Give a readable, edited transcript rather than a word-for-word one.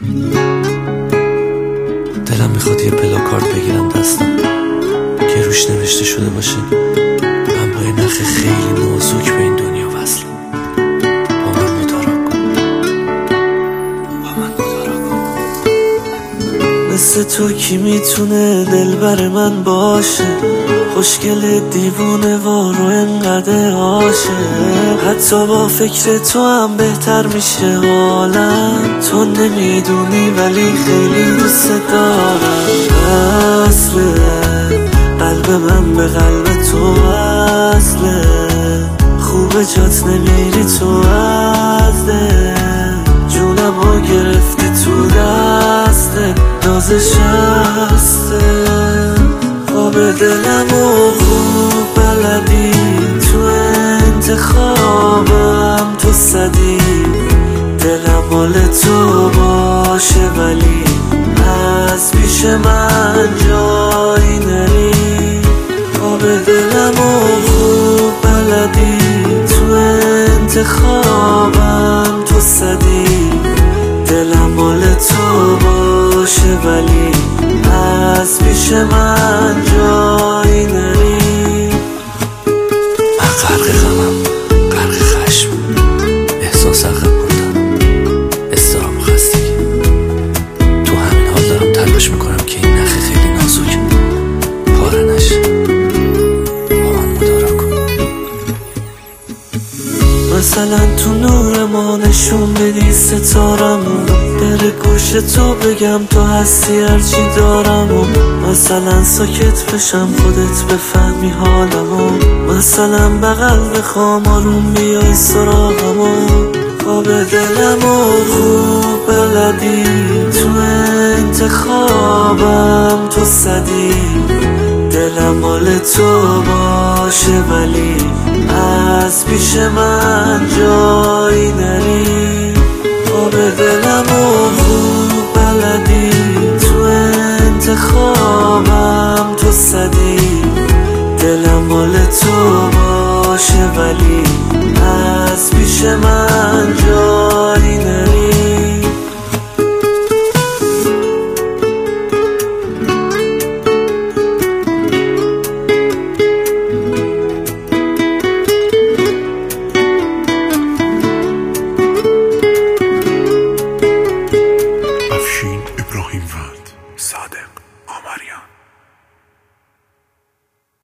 دلم میخواد یه پلاکارد بگیرم دستم که روش نوشته شده باشه من با یه نخ خیلی نازک به این دنیا وصلم. با من مدارا کن. مثل تو کی میتونه دلبر من باشه؟ خوشگل دیوونه وارو انقدر عاشق. حتی با فکر تو هم بهتر میشه حالم. تو نمیدونی ولی خیلی دوست دارم. اصله قلب من به قلب تو وصله. خوبه جات نمیری تو از دل. جونمو گرفتی تو دسته نازش هسته. خواب دلمو خوب بلدی تو انتخابم تو صدی. دلم مال تو باشه ولی از پیش من جایی نری. خواب دلمو خوب بلدی تو انتخابم تو صدی. دلم مال تو باشه ولی از پیش من جایی نری. من غرق غمم، غرق خشم، احساس عقب موندن، اضطراب و خستگی. تو همین حال دارم تلاش میکنم که این نخ خیلی نازک پاره نشه. با من مدارا کن. مثلا تو نور ما نشون بدی ستارمو. در گوش تو بگم تو هستی هرچی دارم. مثلا ساکت بشم خودت بفهمی حالمو. مثلا بغل بخوام آروم بیای سراغمو. خواب دلمو خوب بلدی تو انتخابم تو صدی. دلم مال تو باشه ولی از پیش من جایی نری. خواب دلمو خوب بلدی تو انتخابم تو صدی. دلم مال تو باشه ولی